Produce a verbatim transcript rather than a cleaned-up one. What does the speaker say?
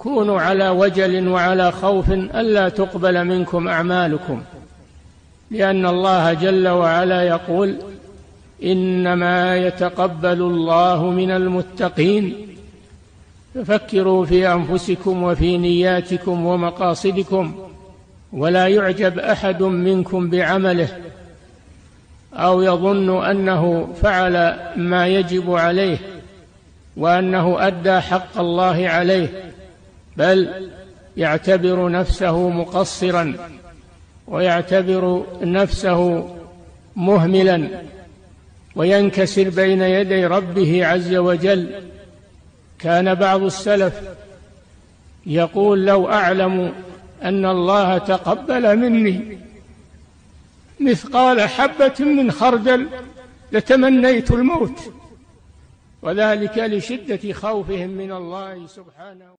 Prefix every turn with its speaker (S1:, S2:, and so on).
S1: كونوا على وجل وعلى خوف ألا تقبل منكم أعمالكم، لأن الله جل وعلا يقول: إنما يتقبل الله من المتقين. ففكروا في أنفسكم وفي نياتكم ومقاصدكم، ولا يعجب أحد منكم بعمله أو يظن أنه فعل ما يجب عليه وأنه أدى حق الله عليه، بل يعتبر نفسه مقصرا ويعتبر نفسه مهملا وينكسر بين يدي ربه عز وجل. كان بعض السلف يقول: لو أعلم أن الله تقبل مني مثقال حبة من خردل لتمنيت الموت، وذلك لشدة خوفهم من الله سبحانه.